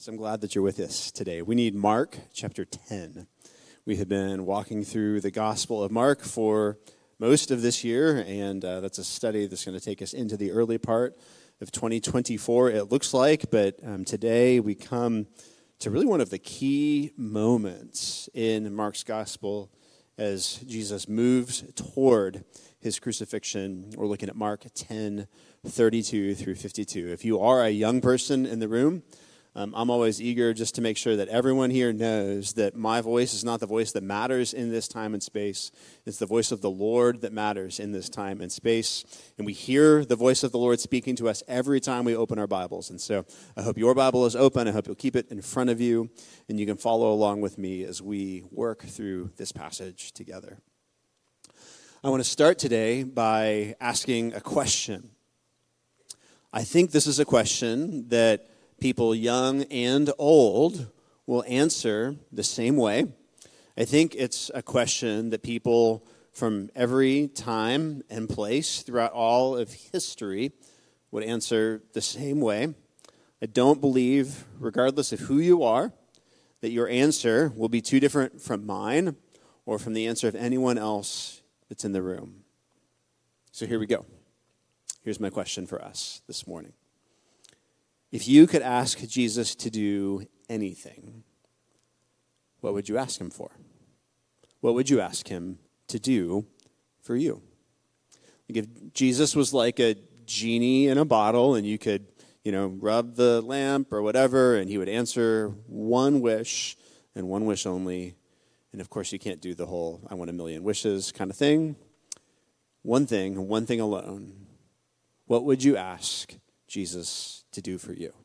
So I'm glad that you're with us today. We need Mark chapter 10. We have been walking through the Gospel of Mark for most of this year, and that's a study that's going to take us into the early part of 2024, it looks like. But today we come to really one of the key moments in Mark's Gospel as Jesus moves toward his crucifixion. We're looking at Mark 10:32 through 52. If you are a young person in the room, I'm always eager just to make sure that everyone here knows that my voice is not the voice that matters in this time and space. It's the voice of the Lord that matters in this time and space. And we hear the voice of the Lord speaking to us every time we open our Bibles. And so I hope your Bible is open. I hope you'll keep it in front of you, and you can follow along with me as we work through this passage together. I want to start today by asking a question. I think this is a question that people young and old will answer the same way. I think it's a question that people from every time and place throughout all of history would answer the same way. I don't believe, regardless of who you are, that your answer will be too different from mine or from the answer of anyone else that's in the room. So here we go. Here's my question for us this morning. If you could ask Jesus to do anything, what would you ask him for? What would you ask him to do for you? Like if Jesus was like a genie in a bottle and you could, rub the lamp or whatever, and he would answer one wish and one wish only. And of course, you can't do the whole I want a million wishes kind of thing. One thing alone. What would you ask Jesus to do for you?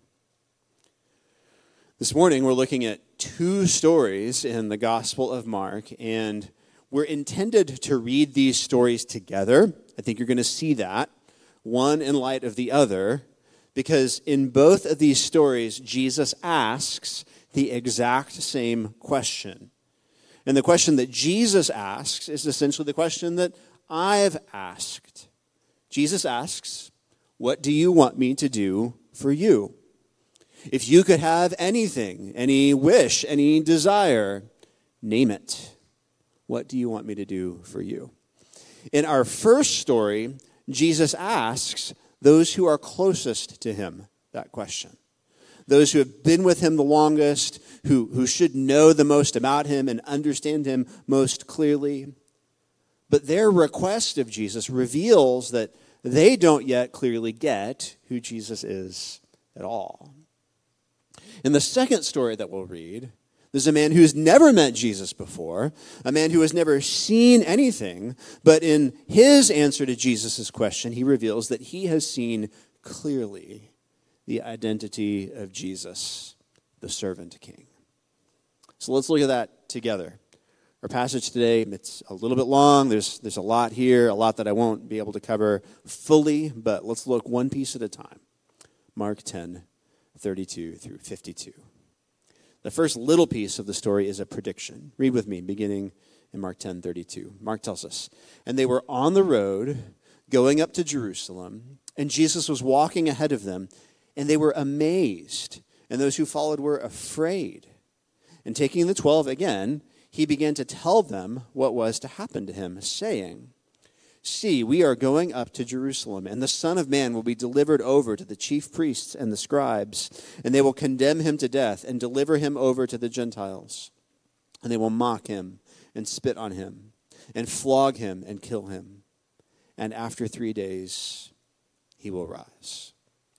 This morning, we're looking at two stories in the Gospel of Mark, and we're intended to read these stories together. I think you're going to see that, one in light of the other, because in both of these stories, Jesus asks the exact same question. And the question that Jesus asks is essentially the question that I've asked. Jesus asks, "What do you want me to do for you? If you could have anything, any wish, any desire, name it. What do you want me to do for you?" In our first story, Jesus asks those who are closest to him that question. Those who have been with him the longest, who should know the most about him and understand him most clearly. But their request of Jesus reveals that they don't yet clearly get who Jesus is at all. In the second story that we'll read, there's a man who's never met Jesus before, a man who has never seen anything, but in his answer to Jesus' question, he reveals that he has seen clearly the identity of Jesus, the servant king. So let's look at that together. Our passage today, it's a little bit long. There's a lot here, a lot that I won't be able to cover fully, but let's look one piece at a time. Mark 10:32 through 52. The first little piece of the story is a prediction. Read with me, beginning in Mark 10:32. Mark tells us, "And they were on the road going up to Jerusalem, and Jesus was walking ahead of them, and they were amazed, and those who followed were afraid. And taking the 12 again, he began to tell them what was to happen to him, saying, 'See, we are going up to Jerusalem, and the Son of Man will be delivered over to the chief priests and the scribes, and they will condemn him to death and deliver him over to the Gentiles. And they will mock him and spit on him and flog him and kill him. And after 3 days, he will rise.'"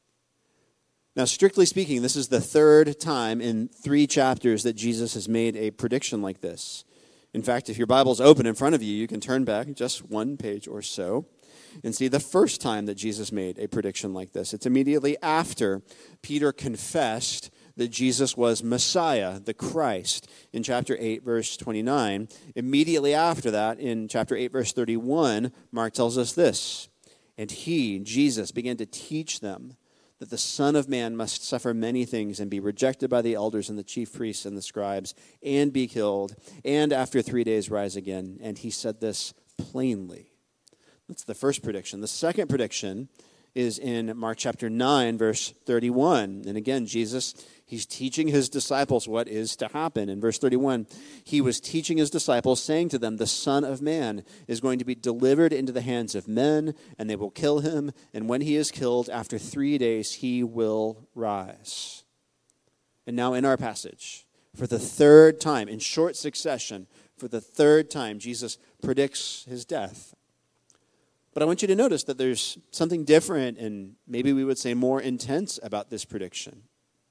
Now, strictly speaking, this is the third time in 3 chapters that Jesus has made a prediction like this. In fact, if your Bible's open in front of you, you can turn back just one page or so and see the first time that Jesus made a prediction like this. It's immediately after Peter confessed that Jesus was Messiah, the Christ, in chapter 8, verse 29. Immediately after that, in chapter 8, verse 31, Mark tells us this, "And he, Jesus, began to teach them that the Son of Man must suffer many things and be rejected by the elders and the chief priests and the scribes and be killed, and after 3 days rise again." And he said this plainly. That's the first prediction. The second prediction is in Mark chapter 9, verse 31. And again, Jesus, He's teaching his disciples what is to happen. In verse 31, he was teaching his disciples, saying to them, the Son of Man is going to be delivered into the hands of men, and they will kill him. And when he is killed, after 3 days, he will rise. And now in our passage, for the third time, in short succession, for the third time, Jesus predicts his death. But I want you to notice that there's something different and maybe we would say more intense about this prediction.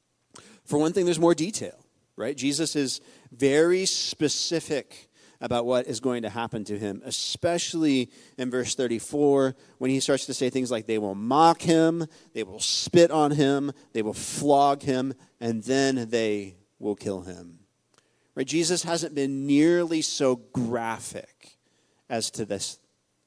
For one thing, there's more detail, right? Jesus is very specific about what is going to happen to him, especially in verse 34, when he starts to say things like they will mock him, they will spit on him, they will flog him, and then they will kill him. Right? Jesus hasn't been nearly so graphic as to this,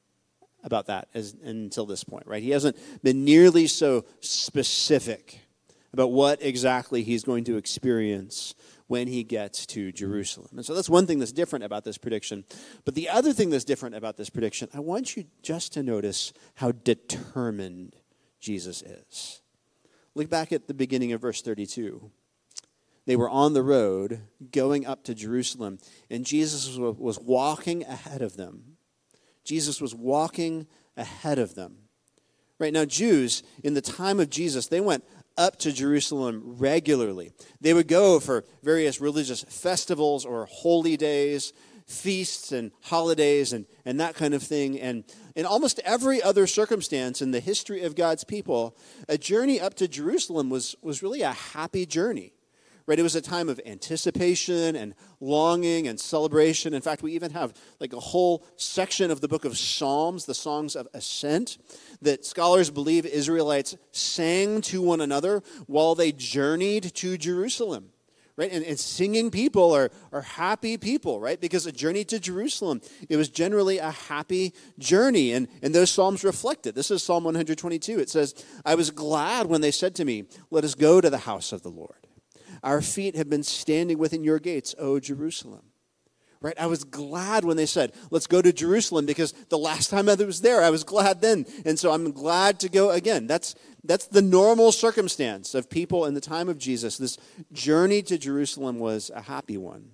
about that until this point, right? He hasn't been nearly so specific about what exactly he's going to experience when he gets to Jerusalem. And so that's one thing that's different about this prediction. But the other thing that's different about this prediction, I want you just to notice how determined Jesus is. Look back at the beginning of verse 32. They were on the road going up to Jerusalem, and Jesus was walking ahead of them. Jesus was walking ahead of them. Right now, Jews, in the time of Jesus, they went up to Jerusalem regularly. They would go for various religious festivals or holy days, feasts and holidays and that kind of thing. And in almost every other circumstance in the history of God's people, a journey up to Jerusalem was really a happy journey. Right? It was a time of anticipation and longing and celebration. In fact, we even have like a whole section of the book of Psalms, the Songs of Ascent, that scholars believe Israelites sang to one another while they journeyed to Jerusalem. Right? And singing people are happy people, right? Because a journey to Jerusalem, it was generally a happy journey. And those Psalms reflect it. This is Psalm 122. It says, I was glad when they said to me, let us go to the house of the Lord. Our feet have been standing within your gates, O Jerusalem. Right? I was glad when they said, let's go to Jerusalem, because the last time I was there, I was glad then. And so I'm glad to go again. That's the normal circumstance of people in the time of Jesus. This journey to Jerusalem was a happy one.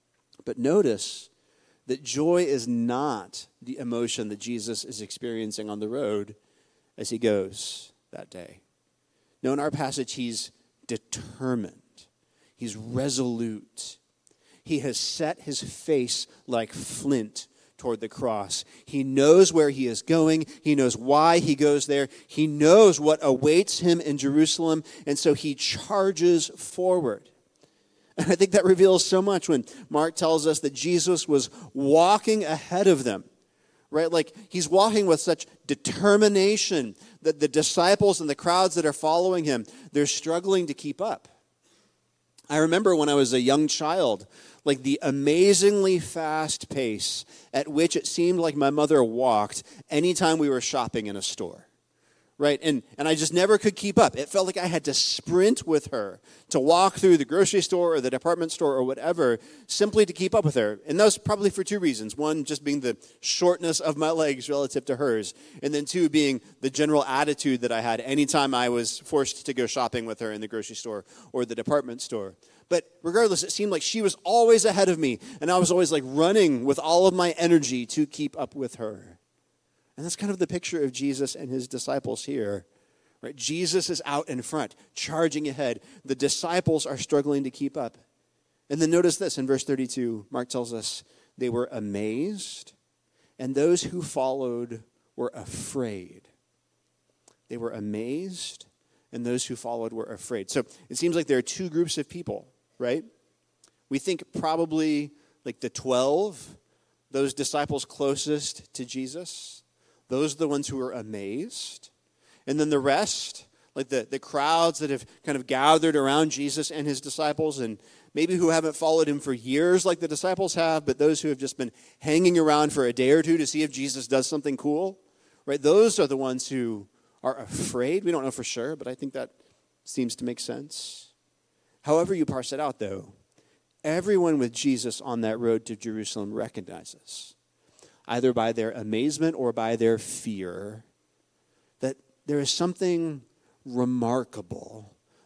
But notice that joy is not the emotion that Jesus is experiencing on the road as he goes that day. No, in our passage, he's determined. He's resolute. He has set his face like flint toward the cross. He knows where he is going. He knows why he goes there. He knows what awaits him in Jerusalem, and so he charges forward. And I think that reveals so much when Mark tells us that Jesus was walking ahead of them. Right? Like he's walking with such determination that the disciples and the crowds that are following him, they're struggling to keep up. I remember when I was a young child, like the amazingly fast pace at which it seemed like my mother walked anytime we were shopping in a store. Right? And I just never could keep up. It felt like I had to sprint with her to walk through the grocery store or the department store or whatever simply to keep up with her. And that was probably for two reasons. One, just being the shortness of my legs relative to hers. And then two, being the general attitude that I had anytime I was forced to go shopping with her in the grocery store or the department store. But regardless, it seemed like she was always ahead of me. And I was always like running with all of my energy to keep up with her. And that's kind of the picture of Jesus and his disciples here. Right? Jesus is out in front, charging ahead. The disciples are struggling to keep up. And then notice this in verse 32. Mark tells us they were amazed, and those who followed were afraid. They were amazed, and those who followed were afraid. So it seems like there are two groups of people, right? We think probably like the 12, those disciples closest to Jesus. Those are the ones who are amazed. And then the rest, like the crowds that have kind of gathered around Jesus and his disciples, and maybe who haven't followed him for years like the disciples have, but those who have just been hanging around for a day or two to see if Jesus does something cool, right? Those are the ones who are afraid. We don't know for sure, but I think that seems to make sense. However you parse it out, though, everyone with Jesus on that road to Jerusalem recognizes, either by their amazement or by their fear, that there is something remarkable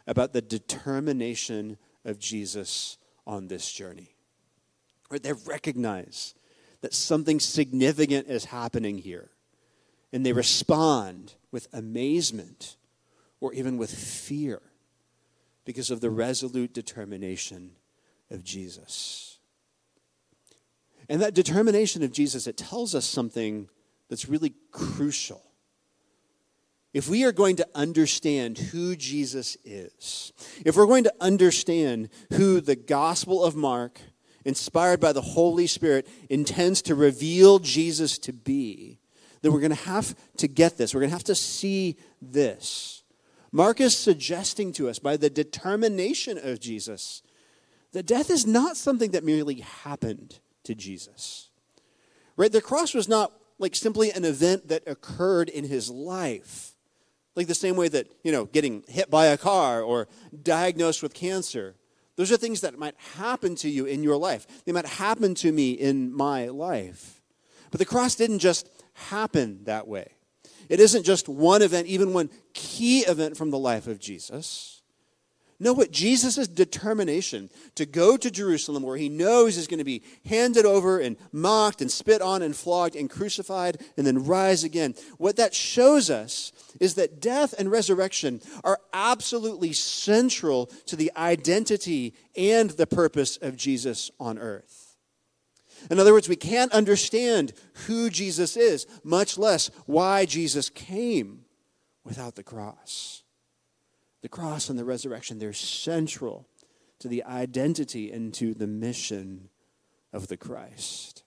about the determination of Jesus on this journey. Right? They recognize that something significant is happening here. And they respond with amazement or even with fear because of the resolute determination of Jesus. And that determination of Jesus, it tells us something that's really crucial. If we are going to understand who Jesus is, if we're going to understand who the Gospel of Mark, inspired by the Holy Spirit, intends to reveal Jesus to be, then we're going to have to get this. We're going to have to see this. Mark is suggesting to us by the determination of Jesus that death is not something that merely happened to Jesus. Right? The cross was not like simply an event that occurred in his life. Like the same way that, getting hit by a car or diagnosed with cancer. Those are things that might happen to you in your life. They might happen to me in my life. But the cross didn't just happen that way. It isn't just one event, even one key event from the life of Jesus. No, what Jesus' determination to go to Jerusalem, where he knows he's going to be handed over and mocked and spit on and flogged and crucified and then rise again. What that shows us is that death and resurrection are absolutely central to the identity and the purpose of Jesus on earth. In other words, we can't understand who Jesus is, much less why Jesus came without the cross. The cross and the resurrection, they're central to the identity and to the mission of the Christ.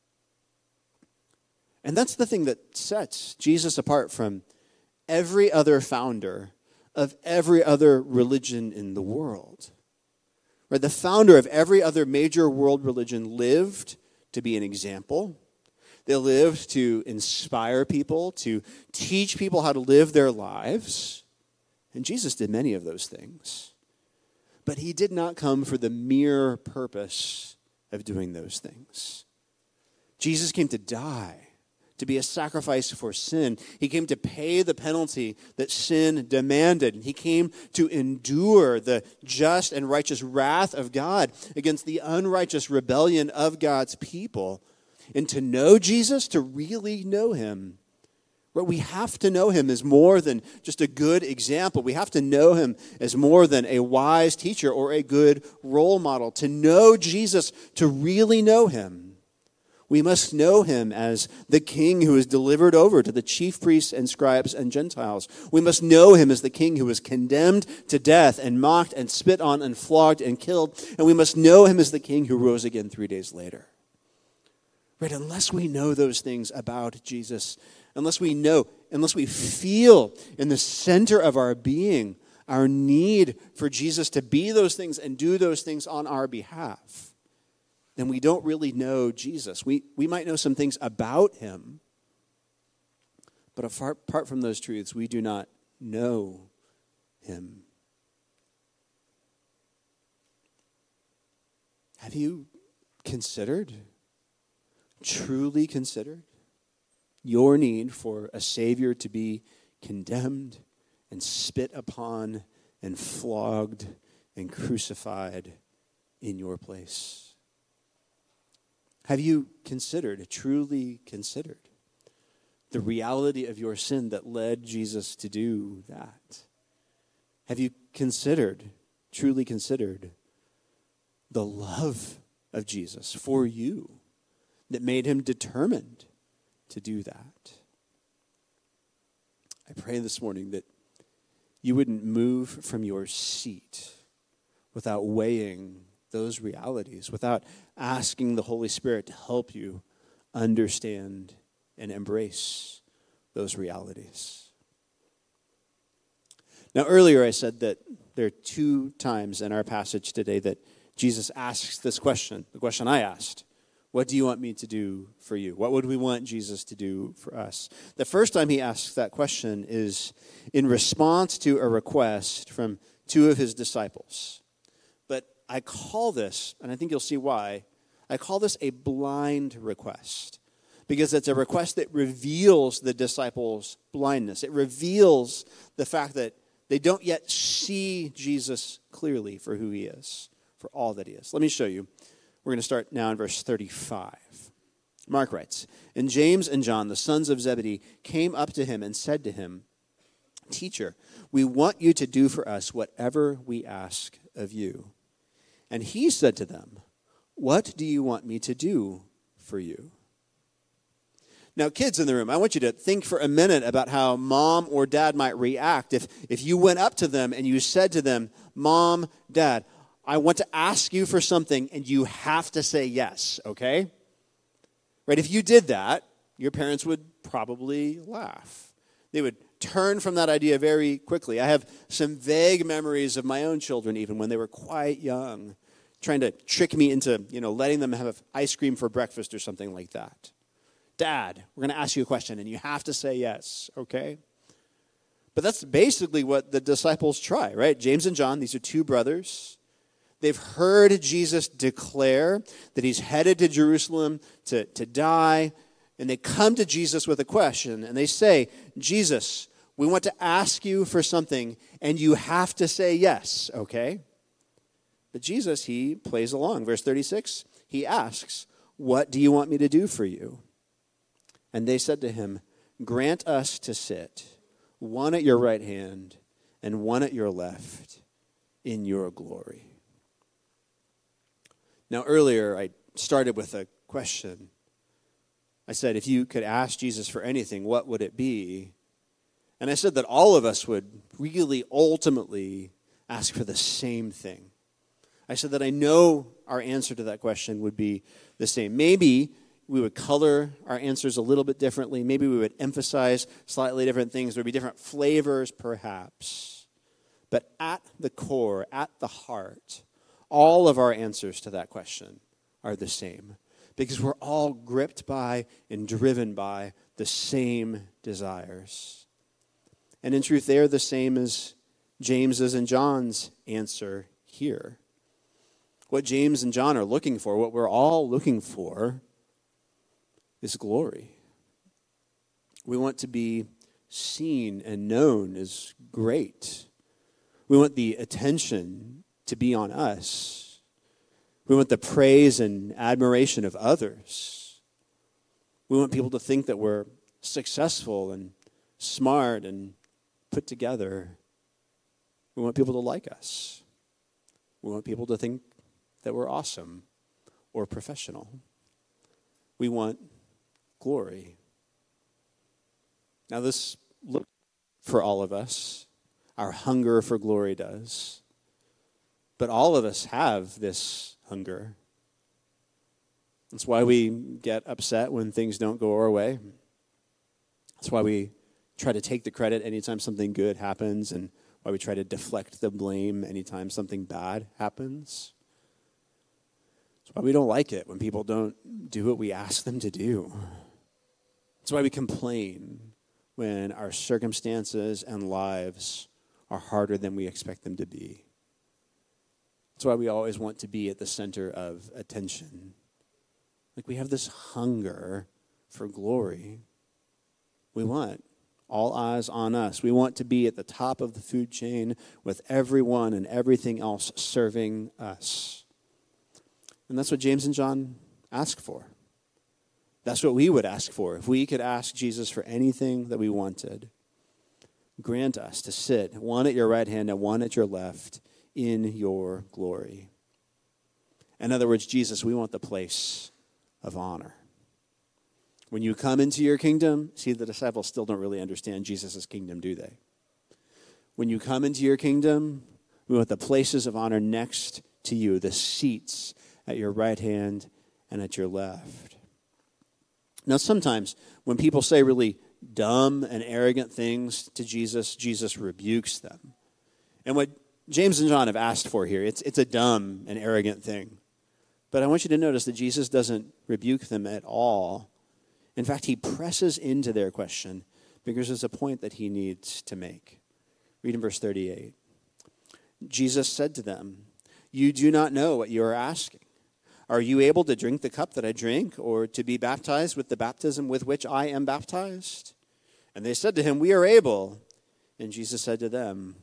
And that's the thing that sets Jesus apart from every other founder of every other religion in the world. Right? The founder of every other major world religion lived to be an example. They lived to inspire people, to teach people how to live their lives. And Jesus did many of those things. But he did not come for the mere purpose of doing those things. Jesus came to die, to be a sacrifice for sin. He came to pay the penalty that sin demanded. He came to endure the just and righteous wrath of God against the unrighteous rebellion of God's people. And to know Jesus, to really know him, right, we have to know him as more than just a good example. We have to know him as more than a wise teacher or a good role model. To know Jesus, to really know him, we must know him as the king who is delivered over to the chief priests and scribes and Gentiles. We must know him as the king who was condemned to death and mocked and spit on and flogged and killed. And we must know him as the king who rose again 3 days later. Right? Unless we know those things about Jesus, unless we feel in the center of our being our need for Jesus to be those things and do those things on our behalf, then we don't really know Jesus. We might know some things about him, but apart from those truths, we do not know him. Have you truly considered, your need for a Savior to be condemned and spit upon and flogged and crucified in your place? Have you truly considered, the reality of your sin that led Jesus to do that? Have you truly considered, the love of Jesus for you that made him determined to do that? I pray this morning that you wouldn't move from your seat without weighing those realities, without asking the Holy Spirit to help you understand and embrace those realities. Now, earlier I said that there are 2 times in our passage today that Jesus asks this question, the question I asked. What do you want me to do for you? What would we want Jesus to do for us? The first time he asks that question is in response to a request from 2 of his disciples. But I call this, and I think you'll see why, I call this a blind request. Because it's a request that reveals the disciples' blindness. It reveals the fact that They don't yet see Jesus clearly for who he is, for all that he is. Let me show you. We're going to start now in verse 35. Mark writes, "And James and John, the sons of Zebedee, came up to him and said to him, 'Teacher, we want you to do for us whatever we ask of you.' And he said to them, 'What do you want me to do for you?'" Now, kids in the room, I want you to think for a minute about how mom or dad might react if you went up to them and you said to them, "Mom, Dad, I want to ask you for something," and you have to say yes, okay? Right? If you did that, your parents would probably laugh. They would turn from that idea very quickly. I have some vague memories of my own children, even when they were quite young, trying to trick me into, letting them have ice cream for breakfast or something like that. "Dad, we're going to ask you a question, and you have to say yes, okay?" But that's basically what the disciples try, right? James and John, these are two brothers. They've heard Jesus declare that he's headed to Jerusalem to die, and they come to Jesus with a question, and they say, "Jesus, we want to ask you for something, and you have to say yes, okay?" But Jesus, he plays along. Verse 36, he asks, "What do you want me to do for you?" And they said to him, "Grant us to sit, one at your right hand and one at your left, in your glory." Now, earlier, I started with a question. I said, if you could ask Jesus for anything, what would it be? And I said that all of us would really ultimately ask for the same thing. I said that I know our answer to that question would be the same. Maybe we would color our answers a little bit differently. Maybe we would emphasize slightly different things. There would be different flavors, perhaps. But at the core, at the heart, all of our answers to that question are the same. Because we're all gripped by and driven by the same desires. And in truth, they are the same as James's and John's answer here. What James and John are looking for, what we're all looking for, is glory. We want to be seen and known as great. We want the attention to be on us. We want the praise and admiration of others. We want people to think that we're successful and smart and put together. We want people to like us. We want people to think that we're awesome or professional. We want glory. Now this looks for all of us. Our hunger for glory does. But all of us have this hunger. That's why we get upset when things don't go our way. That's why we try to take the credit anytime something good happens, and why we try to deflect the blame anytime something bad happens. That's why we don't like it when people don't do what we ask them to do. That's why we complain when our circumstances and lives are harder than we expect them to be. That's why we always want to be at the center of attention. Like we have this hunger for glory. We want all eyes on us. We want to be at the top of the food chain with everyone and everything else serving us. And that's what James and John ask for. That's what we would ask for if we could ask Jesus for anything that we wanted. Grant us to sit, one at your right hand and one at your left, in your glory. In other words, Jesus, we want the place of honor. When you come into your kingdom, see, the disciples still don't really understand Jesus' kingdom, do they? When you come into your kingdom, we want the places of honor next to you, the seats at your right hand and at your left. Now, sometimes when people say really dumb and arrogant things to Jesus, Jesus rebukes them. And what James and John have asked for here, it's a dumb and arrogant thing. But I want you to notice that Jesus doesn't rebuke them at all. In fact, he presses into their question because there's a point that he needs to make. Read in verse 38. Jesus said to them, "You do not know what you are asking. Are you able to drink the cup that I drink, or to be baptized with the baptism with which I am baptized?" And they said to him, "We are able." And Jesus said to them,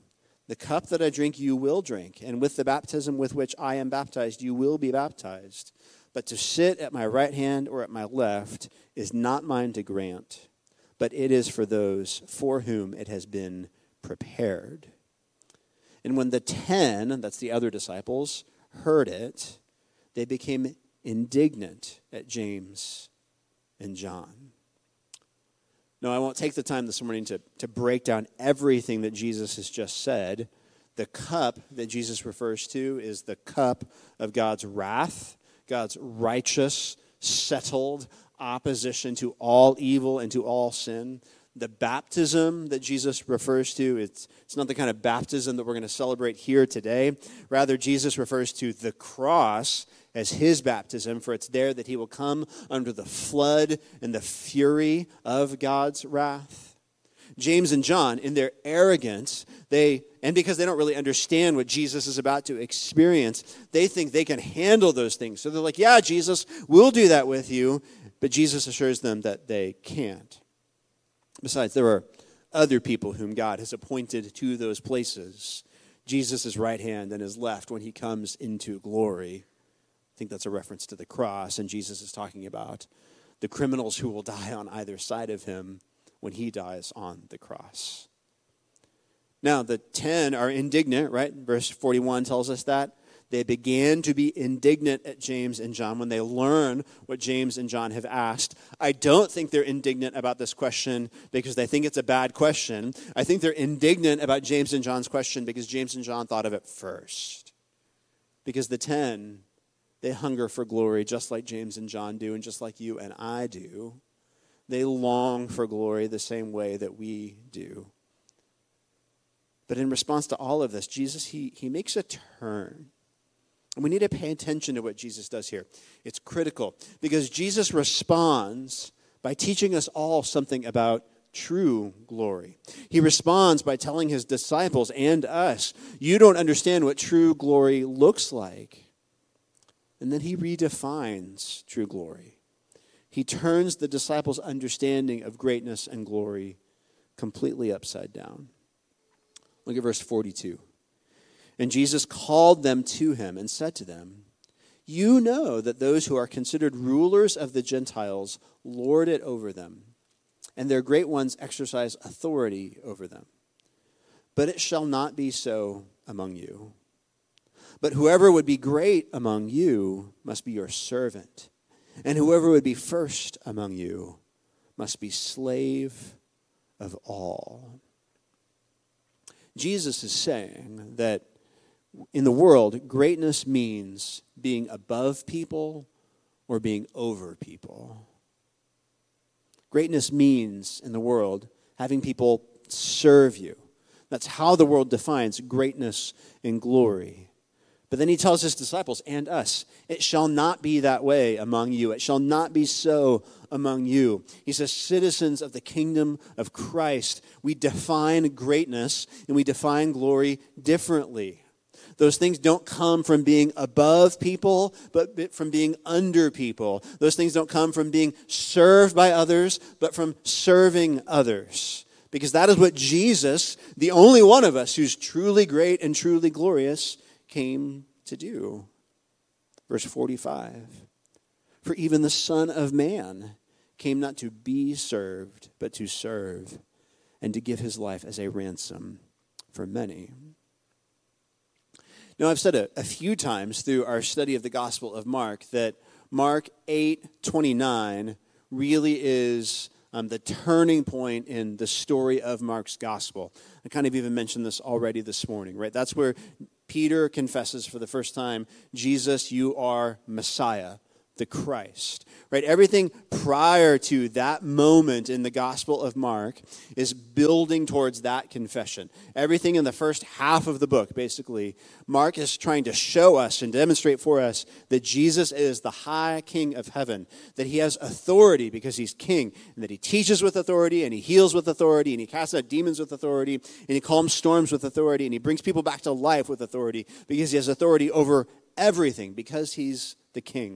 The cup that I drink, you will drink, and with the baptism with which I am baptized, you will be baptized. But to sit at my right hand or at my left is not mine to grant, but it is for those for whom it has been prepared." And when the 10, that's the other disciples, heard it, they became indignant at James and John. Now, I won't take the time this morning to break down everything that Jesus has just said. The cup that Jesus refers to is the cup of God's wrath, God's righteous, settled opposition to all evil and to all sin. The baptism that Jesus refers to, it's not the kind of baptism that we're going to celebrate here today. Rather, Jesus refers to the cross as his baptism, for it's there that he will come under the flood and the fury of God's wrath. James and John, in their arrogance, and because they don't really understand what Jesus is about to experience, they think they can handle those things. So they're like, "Yeah, Jesus, we'll do that with you." But Jesus assures them that they can't. Besides, there are other people whom God has appointed to those places, Jesus' right hand and his left, when he comes into glory. I think that's a reference to the cross, and Jesus is talking about the criminals who will die on either side of him when he dies on the cross. Now, the 10 are indignant, right? Verse 41 tells us that. They began to be indignant at James and John when they learn what James and John have asked. I don't think they're indignant about this question because they think it's a bad question. I think they're indignant about James and John's question because James and John thought of it first. Because the 10, they hunger for glory just like James and John do and just like you and I do. They long for glory the same way that we do. But in response to all of this, Jesus, he makes a turn. And we need to pay attention to what Jesus does here. It's critical because Jesus responds by teaching us all something about true glory. He responds by telling his disciples and us, you don't understand what true glory looks like. And then he redefines true glory. He turns the disciples' understanding of greatness and glory completely upside down. Look at verse 42. And Jesus called them to him and said to them, "You know that those who are considered rulers of the Gentiles lord it over them, and their great ones exercise authority over them. But it shall not be so among you. But whoever would be great among you must be your servant, and whoever would be first among you must be slave of all." Jesus is saying that in the world, greatness means being above people or being over people. Greatness means, in the world, having people serve you. That's how the world defines greatness and glory. But then he tells his disciples and us, it shall not be that way among you. It shall not be so among you. He says, citizens of the kingdom of Christ, we define greatness and we define glory differently. Those things don't come from being above people, but from being under people. Those things don't come from being served by others, but from serving others. Because that is what Jesus, the only one of us who's truly great and truly glorious, came to do. Verse 45. For even the Son of Man came not to be served, but to serve, and to give his life as a ransom for many. Now, I've said a few times through our study of the Gospel of Mark that Mark 8:29 really is the turning point in the story of Mark's Gospel. I kind of even mentioned this already this morning, right? That's where Peter confesses for the first time, Jesus, you are Messiah, the Christ, right? Everything prior to that moment in the Gospel of Mark is building towards that confession. Everything in the first half of the book, basically, Mark is trying to show us and demonstrate for us that Jesus is the high King of heaven, that he has authority because he's king, and that he teaches with authority, and he heals with authority, and he casts out demons with authority, and he calms storms with authority, and he brings people back to life with authority because he has authority over everything, because he's the King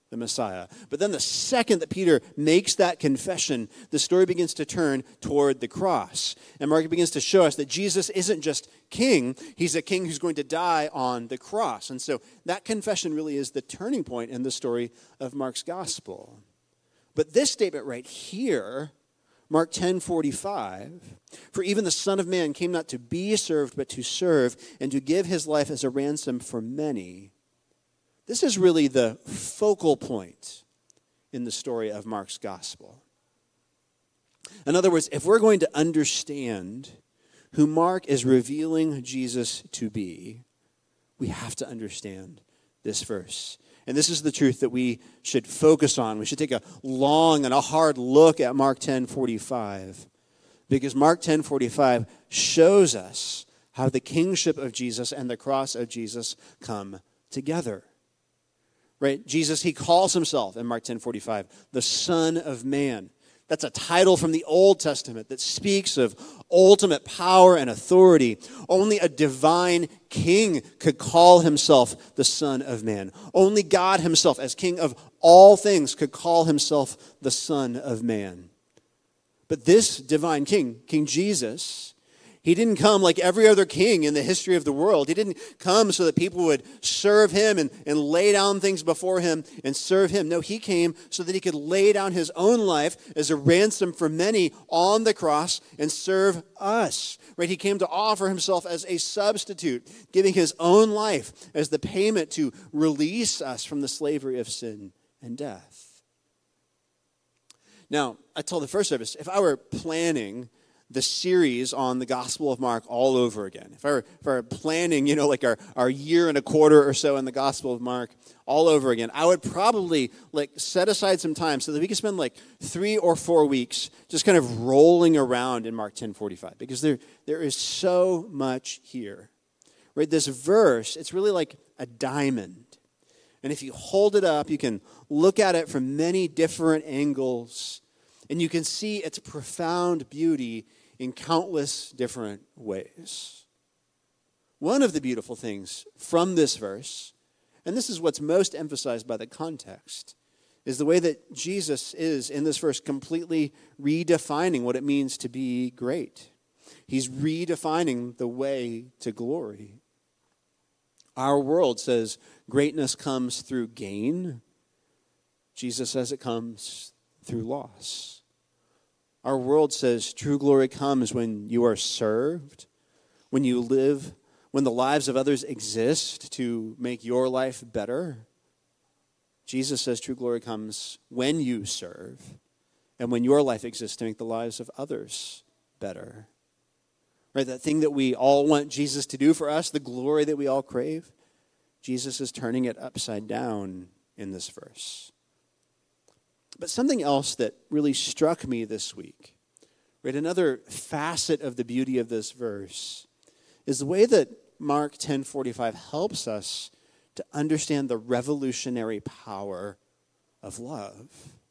the Messiah. But then the second that Peter makes that confession, the story begins to turn toward the cross. And Mark begins to show us that Jesus isn't just king, he's a king who's going to die on the cross. And so that confession really is the turning point in the story of Mark's gospel. But this statement right here, Mark 10:45, for even the Son of Man came not to be served, but to serve, and to give his life as a ransom for many. This is really the focal point in the story of Mark's gospel. In other words, if we're going to understand who Mark is revealing Jesus to be, we have to understand this verse. And this is the truth that we should focus on. We should take a long and a hard look at Mark 10:45, because Mark 10:45 shows us how the kingship of Jesus and the cross of Jesus come together. Right? Jesus, he calls himself in Mark 10:45 the Son of Man. That's a title from the Old Testament that speaks of ultimate power and authority. Only a divine king could call himself the Son of Man. Only God himself, as King of all things, could call himself the Son of Man. But this divine king, King Jesus, he didn't come like every other king in the history of the world. He didn't come so that people would serve him and lay down things before him and serve him. No, he came so that he could lay down his own life as a ransom for many on the cross and serve us. Right? He came to offer himself as a substitute, giving his own life as the payment to release us from the slavery of sin and death. Now, I told the first service, if I were planning the series on the Gospel of Mark all over again, if I were planning, like our year and a quarter or so in the Gospel of Mark all over again, I would probably set aside some time so that we could spend 3 or 4 weeks just kind of rolling around in Mark 10:45, because there is so much here. Right? This verse, it's really like a diamond. And if you hold it up, you can look at it from many different angles, and you can see its profound beauty in countless different ways. One of the beautiful things from this verse, and this is what's most emphasized by the context, is the way that Jesus is, in this verse, completely redefining what it means to be great. He's redefining the way to glory. Our world says greatness comes through gain. Jesus says it comes through loss. Our world says true glory comes when you are served, when you live, when the lives of others exist to make your life better. Jesus says true glory comes when you serve and when your life exists to make the lives of others better. Right? That thing that we all want Jesus to do for us, the glory that we all crave, Jesus is turning it upside down in this verse. But something else that really struck me this week, right, another facet of the beauty of this verse, is the way that Mark 10:45 helps us to understand the revolutionary power of love.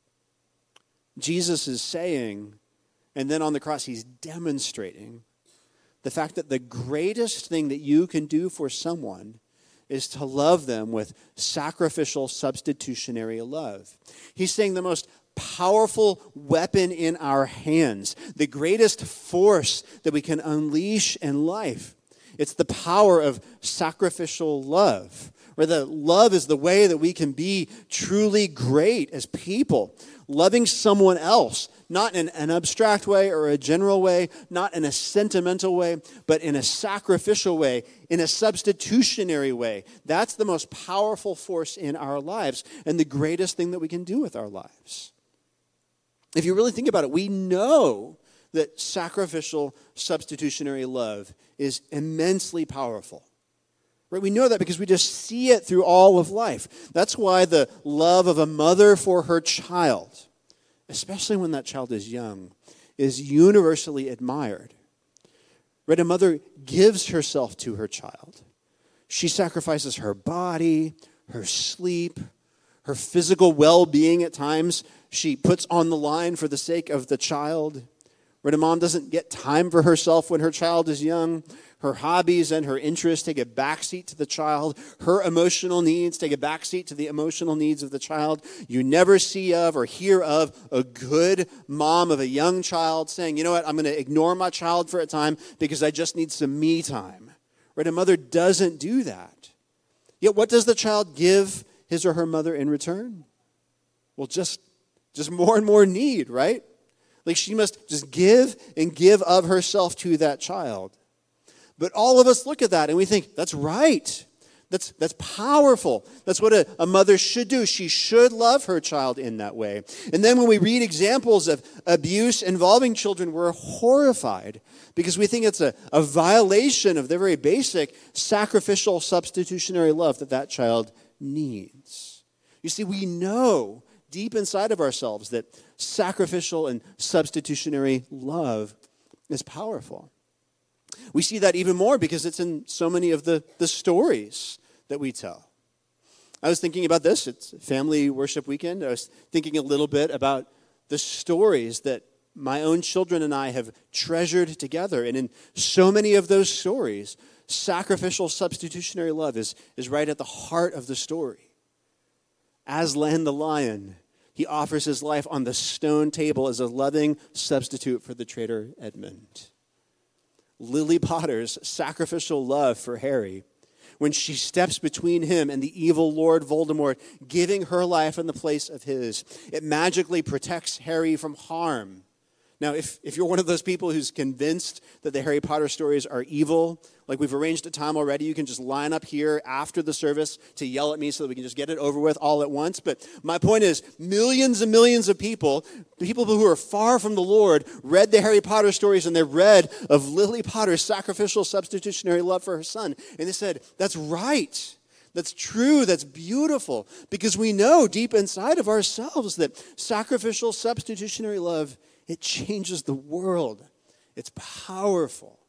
Jesus is saying, and then on the cross he's demonstrating, the fact that the greatest thing that you can do for someone is to love them with sacrificial, substitutionary love. He's saying the most powerful weapon in our hands, the greatest force that we can unleash in life, it's the power of sacrificial love. Where the love is the way that we can be truly great as people. Loving someone else, not in an abstract way or a general way, not in a sentimental way, but in a sacrificial way, in a substitutionary way. That's the most powerful force in our lives and the greatest thing that we can do with our lives. If you really think about it, we know that sacrificial, substitutionary love is immensely powerful. Right? We know that because we just see it through all of life. That's why the love of a mother for her child, especially when that child is young, is universally admired. Right? A mother gives herself to her child. She sacrifices her body, her sleep, her physical well-being at times. She puts on the line for the sake of the child. Right? A mom doesn't get time for herself when her child is young. her hobbies and her interests take a backseat to the child. Her emotional needs take a backseat to the emotional needs of the child. You never see of or hear of a good mom of a young child saying, you know what, I'm going to ignore my child for a time because I just need some me time. Right? A mother doesn't do that. Yet what does the child give his or her mother in return? Well, just more and more need, right? Like she must just give and give of herself to that child. But all of us look at that and we think, that's right. That's powerful. That's what a mother should do. She should love her child in that way. And then when we read examples of abuse involving children, we're horrified because we think it's a violation of the very basic sacrificial substitutionary love that child needs. You see, we know deep inside of ourselves that sacrificial and substitutionary love is powerful. We see that even more because it's in so many of the stories that we tell. I was thinking about this. It's family worship weekend. I was thinking a little bit about the stories that my own children and I have treasured together. And in so many of those stories, sacrificial substitutionary love is right at the heart of the story. Aslan the lion, he offers his life on the stone table as a loving substitute for the traitor Edmund. Lily Potter's sacrificial love for Harry, when she steps between him and the evil Lord Voldemort, giving her life in the place of his. It magically protects Harry from harm. Now, if you're one of those people who's convinced that the Harry Potter stories are evil, like we've arranged a time already, you can just line up here after the service to yell at me so that we can just get it over with all at once. But my point is, millions and millions of people who are far from the Lord, read the Harry Potter stories and they read of Lily Potter's sacrificial substitutionary love for her son. And they said, that's right. That's true. That's beautiful. Because we know deep inside of ourselves that sacrificial substitutionary love, it changes the world. It's powerful.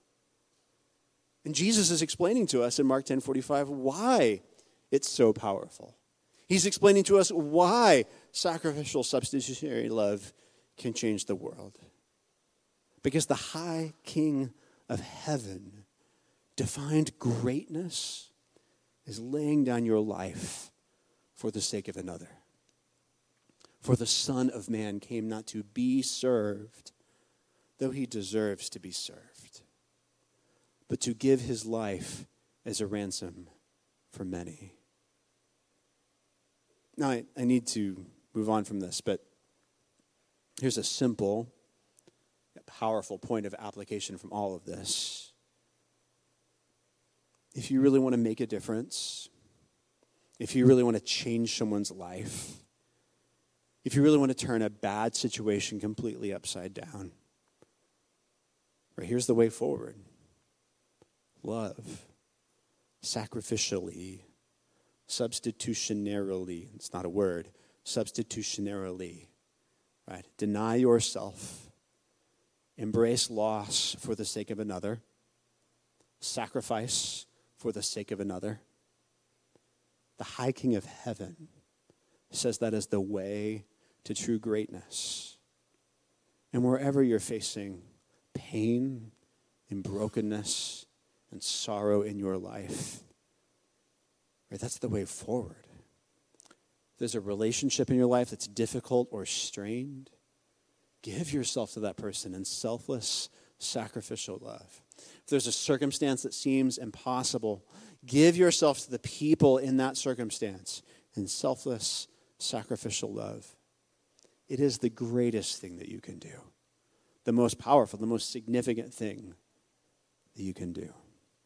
And Jesus is explaining to us in Mark 10:45 why it's so powerful. He's explaining to us why sacrificial substitutionary love can change the world. Because the high King of heaven defined greatness as laying down your life for the sake of another. For the Son of Man came not to be served, though he deserves to be served, but to give his life as a ransom for many. Now, I need to move on from this, but here's a simple, powerful point of application from all of this. If you really want to make a difference, if you really want to change someone's life, if you really want to turn a bad situation completely upside down, right, here's the way forward. Love, sacrificially, substitutionarily, it's not a word, substitutionarily, right? Deny yourself, embrace loss for the sake of another, sacrifice for the sake of another. The high King of heaven says that is the way to true greatness. And wherever you're facing pain and brokenness and sorrow in your life, right, that's the way forward. If there's a relationship in your life that's difficult or strained, give yourself to that person in selfless, sacrificial love. If there's a circumstance that seems impossible, give yourself to the people in that circumstance in selfless, sacrificial love. It is the greatest thing that you can do. The most powerful, the most significant thing that you can do.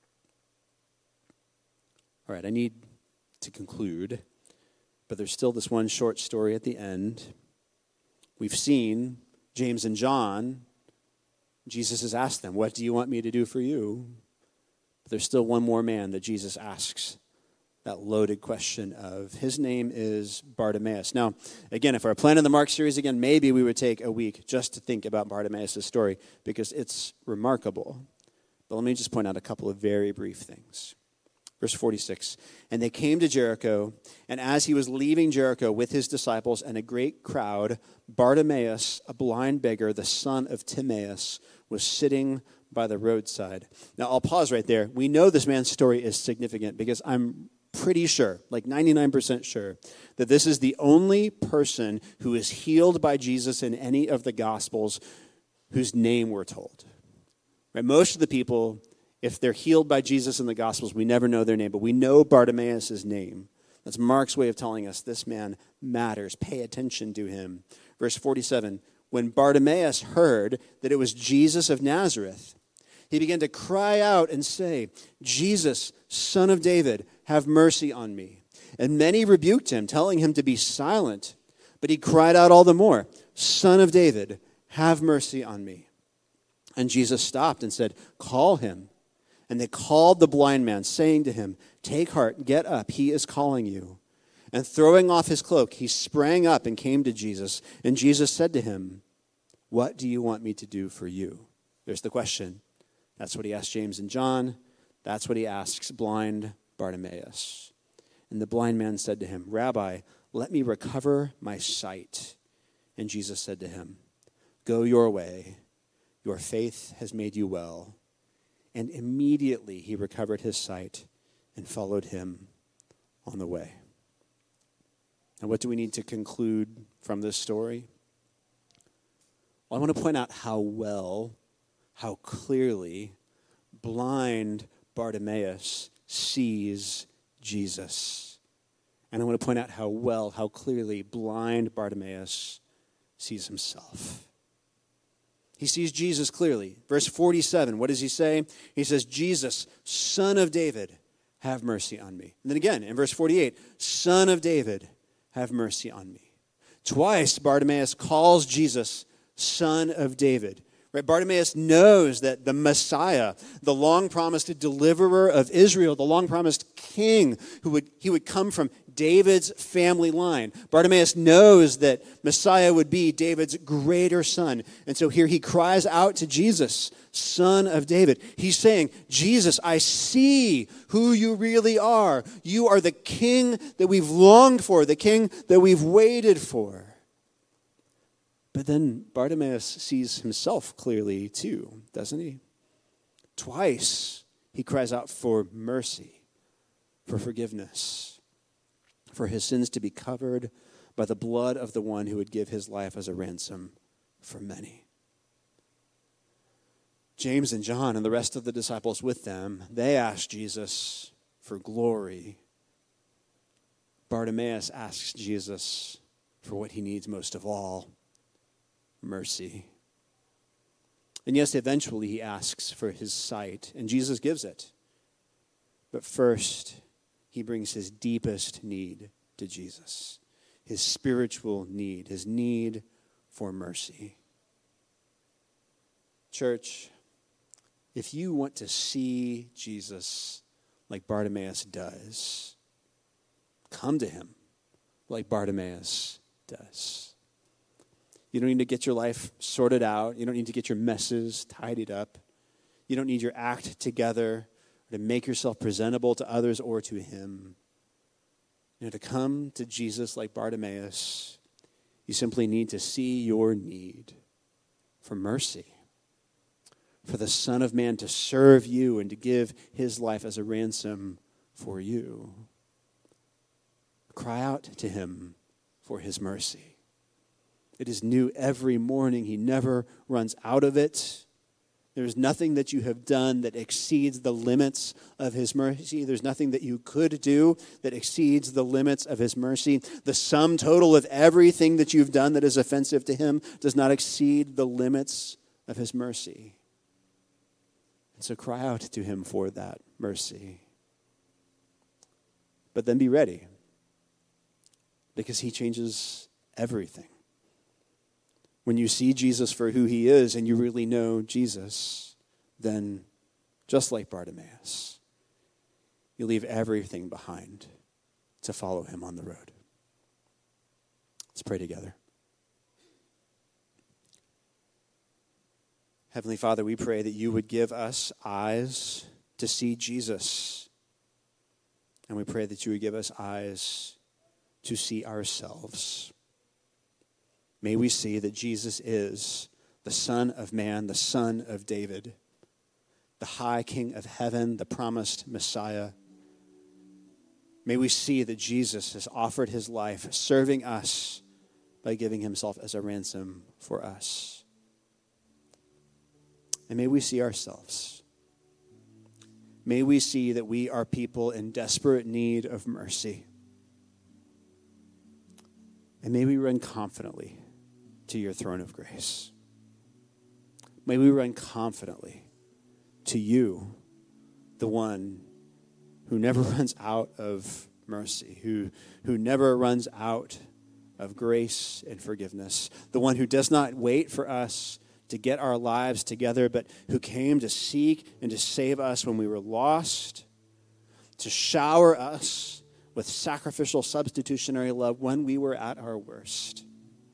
All right, I need to conclude, but there's still this one short story at the end. We've seen James and John. Jesus has asked them, what do you want me to do for you? But there's still one more man that Jesus asks that loaded question of. His name is Bartimaeus. Now, again, if our plan in the Mark series again, maybe we would take a week just to think about Bartimaeus' story because it's remarkable. But let me just point out a couple of very brief things. Verse 46, and they came to Jericho, and as he was leaving Jericho with his disciples and a great crowd, Bartimaeus, a blind beggar, the son of Timaeus, was sitting by the roadside. Now, I'll pause right there. We know this man's story is significant because I'm pretty sure, like 99% sure, that this is the only person who is healed by Jesus in any of the Gospels whose name we're told. Right? Most of the people, if they're healed by Jesus in the Gospels, we never know their name, but we know Bartimaeus' name. That's Mark's way of telling us this man matters. Pay attention to him. Verse 47, when Bartimaeus heard that it was Jesus of Nazareth, he began to cry out and say, Jesus, Son of David, have mercy on me. And many rebuked him, telling him to be silent. But he cried out all the more, Son of David, have mercy on me. And Jesus stopped and said, call him. And they called the blind man, saying to him, take heart, get up, he is calling you. And throwing off his cloak, he sprang up and came to Jesus. And Jesus said to him, what do you want me to do for you? There's the question. That's what he asked James and John. That's what he asks blind Bartimaeus. And the blind man said to him, Rabbi, let me recover my sight. And Jesus said to him, go your way. Your faith has made you well. And immediately he recovered his sight and followed him on the way. And what do we need to conclude from this story? Well, I want to point out how clearly blind Bartimaeus sees Jesus. And I want to point out how clearly blind Bartimaeus sees himself. He sees Jesus clearly. Verse 47, what does he say? He says, Jesus, Son of David, have mercy on me. And then again, in verse 48, Son of David, have mercy on me. Twice, Bartimaeus calls Jesus Son of David. Right? Bartimaeus knows that the Messiah, the long-promised deliverer of Israel, the long-promised king he would come from David's family line. Bartimaeus knows that Messiah would be David's greater son. And so here he cries out to Jesus, Son of David. He's saying, Jesus, I see who you really are. You are the king that we've longed for, the king that we've waited for. But then Bartimaeus sees himself clearly too, doesn't he? Twice he cries out for mercy, for forgiveness, for his sins to be covered by the blood of the one who would give his life as a ransom for many. James and John and the rest of the disciples with them, they asked Jesus for glory. Bartimaeus asks Jesus for what he needs most of all, mercy. And yes, eventually he asks for his sight, and Jesus gives it. But first, he brings his deepest need to Jesus, his spiritual need, his need for mercy. Church, if you want to see Jesus like Bartimaeus does, come to him like Bartimaeus does. You don't need to get your life sorted out. You don't need to get your messes tidied up. You don't need your act together to make yourself presentable to others or to him. To come to Jesus like Bartimaeus, you simply need to see your need for mercy, for the Son of Man to serve you and to give his life as a ransom for you. Cry out to him for his mercy. It is new every morning. He never runs out of it. There's nothing that you have done that exceeds the limits of his mercy. There's nothing that you could do that exceeds the limits of his mercy. The sum total of everything that you've done that is offensive to him does not exceed the limits of his mercy. And so cry out to him for that mercy. But then be ready, because he changes everything. When you see Jesus for who he is and you really know Jesus, then just like Bartimaeus, you leave everything behind to follow him on the road. Let's pray together. Heavenly Father, we pray that you would give us eyes to see Jesus. And we pray that you would give us eyes to see ourselves. May we see that Jesus is the Son of Man, the Son of David, the high King of heaven, the promised Messiah. May we see that Jesus has offered his life, serving us by giving himself as a ransom for us. And may we see ourselves. May we see that we are people in desperate need of mercy. And may we run confidently to your throne of grace. May we run confidently to you, the one who never runs out of mercy, who never runs out of grace and forgiveness, the one who does not wait for us to get our lives together, but who came to seek and to save us when we were lost, to shower us with sacrificial substitutionary love when we were at our worst.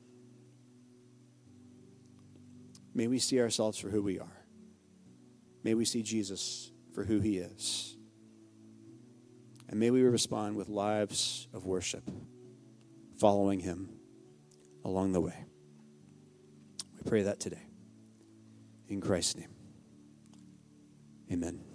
May we see ourselves for who we are. May we see Jesus for who he is. And may we respond with lives of worship, following him along the way. We pray that today. In Christ's name, amen.